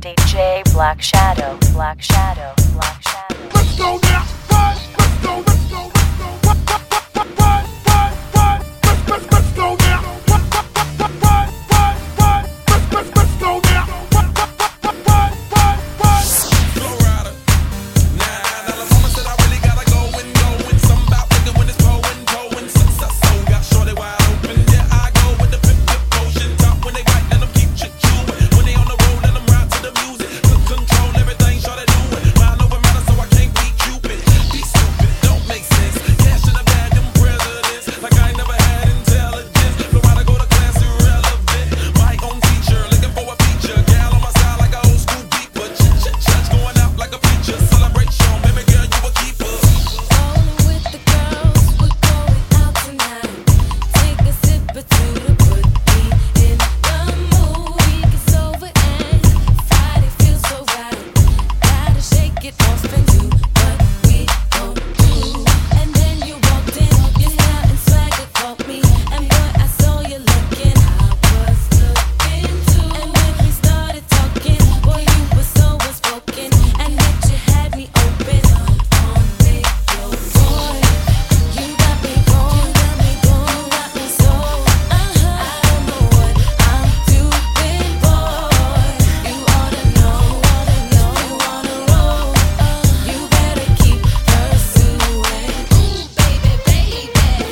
DJ Black Shadow, Black Shadow, Black Shadow. Let's go now. Run. Let's go. Let's go. Let's go. Run. Run. Run. Run. Let's go now. Run. Run. Run. Run. Let's go now. Run. Run. Run. Run. Flow rider. Nah, the mama said I really gotta go and go and something about nigga when it's towing. Success soul got shorty wide open. Yeah, I go with the pip potion. Top when they bite, let them keep chewing. When they on the road, let them ride to the music. Control everything, shorty do it. Mind over matter, so I can't be Cupid. Be stupid, don't make sense. Cash in the bag, them presidents. Like I ain't never had intelligence. Know how to go to class, irrelevant. My own teacher, looking for a feature. Gal on my side like an old school beeper. Church going out like a preacher. Celebration, baby girl, you a keeper. Rolling with the girls, we're going out tonight. Take a sip or two to put me in the mood. Week is over and Friday feels so right. Gotta shake it off and do what we gon' do. And then you walked in, your style and swagger caught me. And boy, I saw you looking, I was looking too. And when we started talking, boy, you were so outspoken. And yet you had me open on big flow. Boy, you got me going, you got me so. I don't know what I'm doing, boy. You ought to know, you wanna roll. You better keep pursuing. Ooh, baby, baby,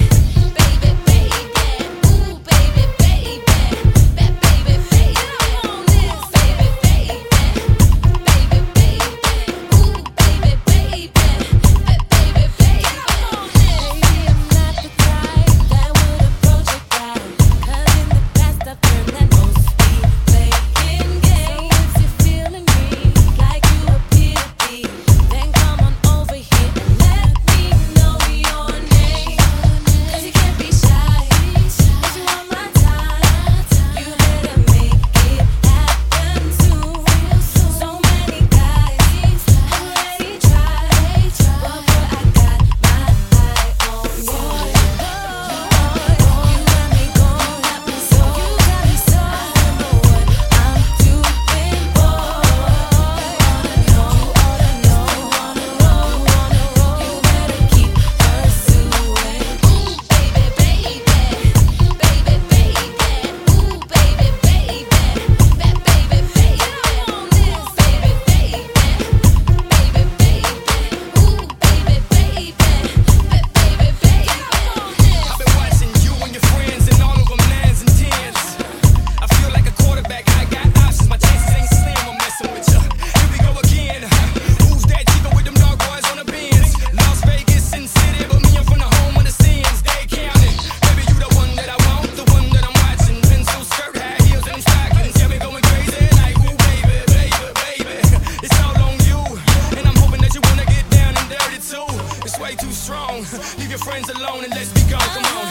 baby, baby. Ooh, baby, baby, that baby, baby. On this, baby, baby, baby, baby. Ooh, baby, baby, that baby, baby. On this. I'm not the type that would approach a guy, 'cause in the past I've learned that most be playing games. So if you're feeling me like you appear to be, then come on over here and let me know your name. 'Cause you can't be shy, 'cause you want my time. You better make it happen soon. So many guys have already tried, but boy, I got my eye on you. You got me going, got me so. You got me so. I don't know what I'm doing, boy. You ought to know, wanna roll. You better keep pursuing. Ooh, baby, baby, baby, baby. Ooh, baby, baby, that baby, baby. On this, baby, baby, baby, baby. Ooh, baby, baby, that baby, baby. On this. I've been watching you and your friends and all of them nines and tens. I feel like a quarterback, I got options. My chances ain't slim, I'm messing with ya. Here we go again. Who's that chica with them dog boys on the Benz? Las Vegas and City, but me, I'm from the home of the sins. They counting. Baby, you the one that I want, the one that I'm watching. Pencil skirt, high heels, and them stockings. Yeah, me going crazy like, ooh, baby, baby, baby. It's all on you, and I'm hoping that you wanna get down and dirty too. It's way too strong. Leave your friends alone and let's be gone. Come on.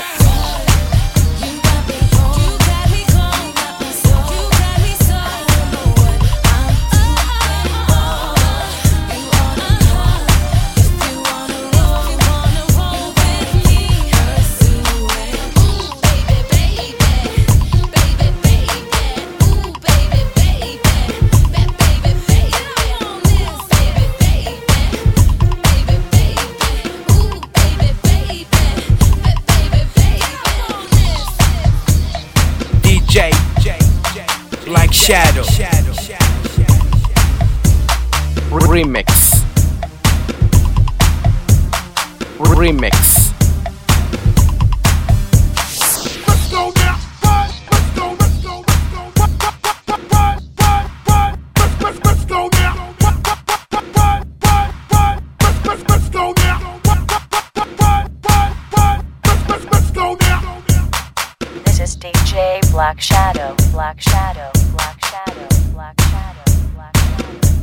You got me going, you got me going, you got me so, you got me so. I don't know what I'm doing, boy. You ought to know if you wanna roll with me. Pursuing. Ooh, baby, baby, baby, baby. Ooh, baby, baby, that baby, baby. On this, baby, baby, baby, baby. Ooh, baby, baby, that baby, baby. On this. DJ Black Shadow Remix Let's go now. Run. Let's go. Let's go. Let's go. Run. Run. Run. Let's go now. Run. Run. Let's go now. Run. Run. Let's go now. This is DJ Black Shadow, Black Shadow, Black Shadow, Black Shadow, Black Shadow.